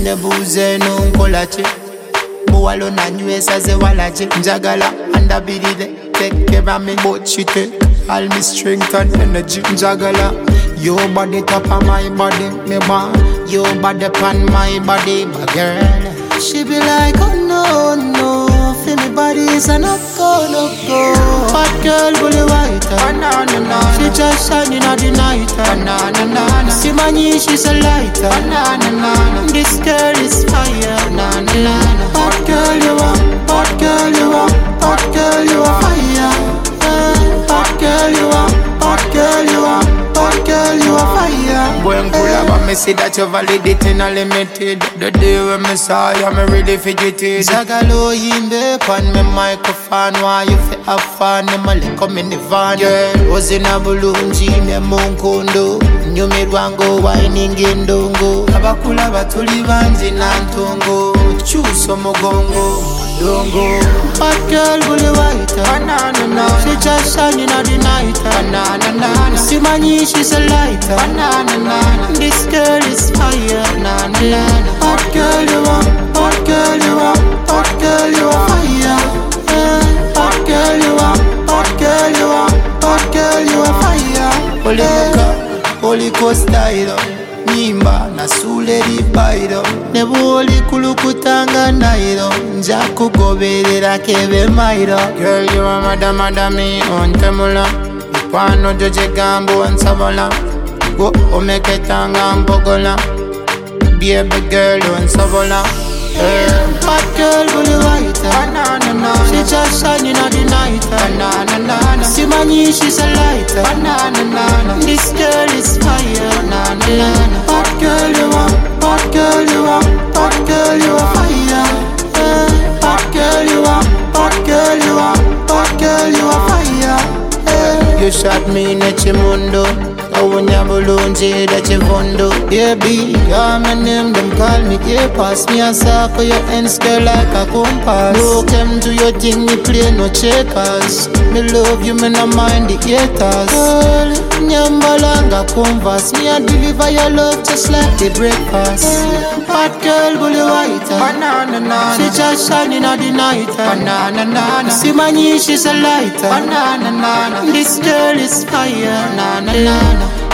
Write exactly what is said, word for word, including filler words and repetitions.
nebuuze n'onkolache muwalo nanywesa ze walache njagala andabirire take care of me but she take all me strength and energy njagala your body top of my body me want your body pan my body my girl she be like oh no no feel me body is a no go no go hot girl bully white banana she just shining at the night banana see my knee she's a lighter banana this girl is fire banana hot girl you are hot girl you are hot girl you are fire hot girl you are hot girl you are hot girl you are fire when cool about me see that you validate and limited the day when me saw you me really fidgeted Zagalo yimbe pan me microphone why you fi have fun me like come in the van girl was in a bulungi me munkondo nyume rwango whining indongo abakula batuli banzi nantongo chuso mugongo dongo hot girl bully white banana she just shining at the night banana see my knee she's a lighter banana this girl is fire banana hot girl you are hot girl you are hot girl you are fire hot girl you are hot girl you are hot girl you are fire holy muka holy coastyle Nimba na sule ribairo nebuli kulukutanga nairo nja kugoberera kebe mairo girl you are madam madami on temula ipano joje gambo ansabola go omeketanga mbogola baby girl on sabola hot girl bully white banana she just shining at the night banana see my knee she's a lighter banana this girl is fire banana hot girl you are hot girl you are hot girl you are fire hot girl you are hot girl you are hot girl you are fire you shot me in Chimundo Awunya bulungi da chivondo baby yeah my name them call me yeah pass me a circle your hands girl like a compass look them do your thing me play no checkers me love you me no mind the haters girl nyambalanga converse me a deliver your love just like the breakfast hot girl bully white banana she just shining at the night banana see my knee she's a lighter banana this girl is fire banana